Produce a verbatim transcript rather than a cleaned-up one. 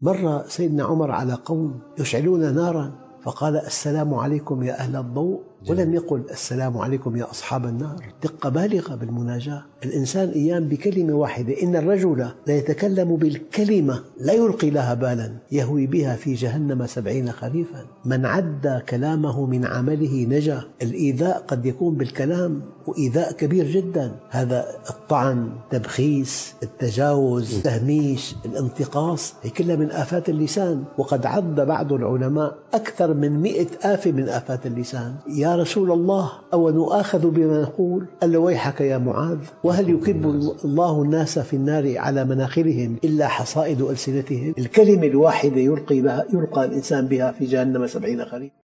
مر سيدنا عمر على قوم يشعلون نارا فقال: السلام عليكم يا أهل الضوء، ولم يقل السلام عليكم يا أصحاب النار. دقة بالغة بالمناجاة. الإنسان أيام بكلمة واحدة، إن الرجل لا يتكلم بالكلمة لا يلقي لها بالا يهوي بها في جهنم سبعين خريفا. من عد كلامه من عمله نجا. الإيذاء قد يكون بالكلام وإيذاء كبير جدا، هذا الطعن، التبخيس، التجاوز، التهميش، الانتقاص، هي كلها من آفات اللسان. وقد عد بعض العلماء أكثر من مئة آفة من آفات اللسان. يا رسول الله، أو نؤاخذ بما نقول؟ قال له: ويحك يا معاذ، وهل يكب الله الناس في النار على مناخرهم إلا حصائد ألسنتهم؟ الكلمة الواحدة يلقي, بها يلقى الإنسان بها في جهنم سبعين خريفا.